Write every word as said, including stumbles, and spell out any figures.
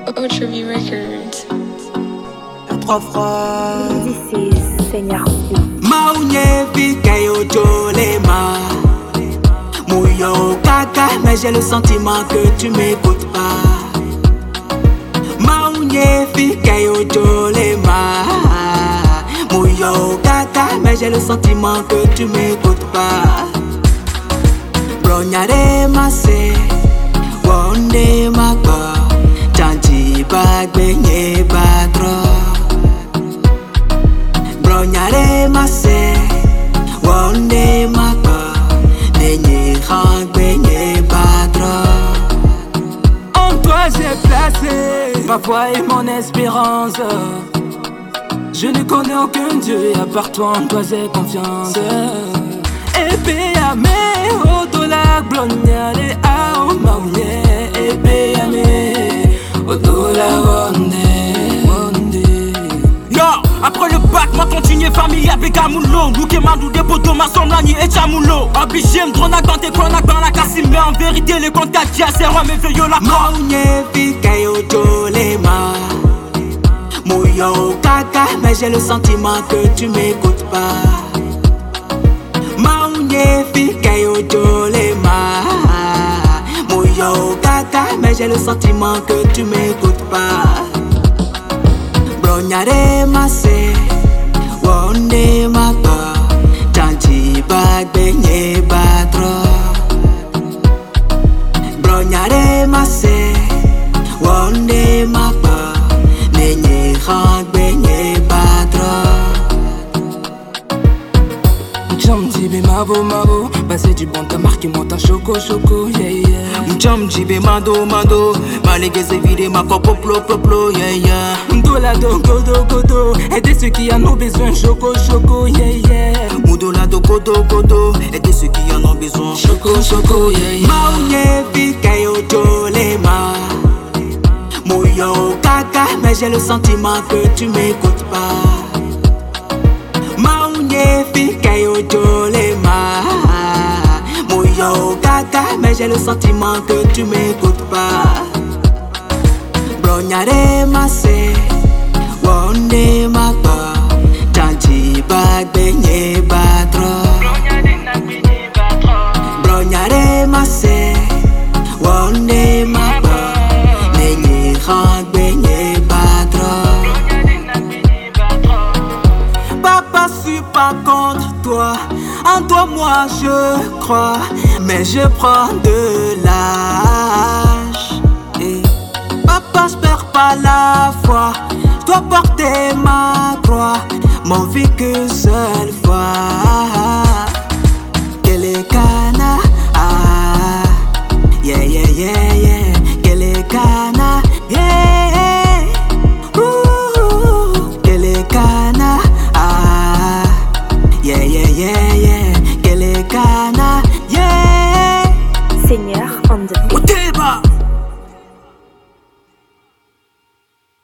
Otrivy Records. Trois fois. This is Seigneur. Maunye Vikayo Jolema. Mouyo Kaka, mais j'ai le sentiment que tu m'écoutes pas. Maunye Vikayo Jolema. Mouyo Kaka, mais j'ai le sentiment que tu m'écoutes pas. Bronyare Masse, Wonde Mako, Chanti Bagbenye Badro. Bronyare Masse, Wonde Mako, Nenye Khangbenye Badro. En toi j'ai placé ma foi et mon espérance. Je ne connais aucun Dieu et à part toi en toi j'ai confiance. Ebe ame odola blonyare a o maunye. Ebe ame odola wonde wonde. Yo, après le bac, m'a continué famille avec Amoulo. Louke Mandou, des potos, ma somlani et Chamoulo. Obligé, m'dronak dans tes cronaques dans la cassine. Mais en vérité, les comptes qu'à dire, c'est roi, mais veilleux la mort. Maunye Vikayo Jolema. Mouyo Kaka, mais j'ai le sentiment que tu m'écoutes pas. Maunye Vikayo Jolema. Mouyo Kaka, mais j'ai le sentiment que tu m'écoutes pas. Bronyare Masse, Wonde Mako, Chanti Bagbenye Badro. Bronyare Masse, Wonde Mako, Nenye Khangbenye Badro. Mcham jibe mavo mavo, passé du bon t'as marqué mon ta choco choco yeah yeah. Mcham jibe mado mado, malegeze vide ma copo plo plo plo yeah yeah. Mdola do godo godo, aider ceux qui en ont besoin choco choco yeah yeah. Moudola do kodo kodo, aider ceux qui en ont besoin. Choco choco yeah yeah. Maunye Vikayo Jolema. Mouyo Kaka, mais j'ai le sentiment que tu m'écoutes pas. Maunye Vikayo Jolema. Mouyo Kaka, mais j'ai le sentiment que tu m'écoutes pas. Bronyare Masse, Wonde Mako, Chanti Bagbenye Badro. Bronyare Masse, Wonde Mako, Nenye Khangbenye Badro. Papa, suis pas contre toi. En toi, moi, je crois. Mais je prends de l'âge. Et papa, j'perds pas la foi. Je dois porter ma croix. Mon vie qu'une seule fois.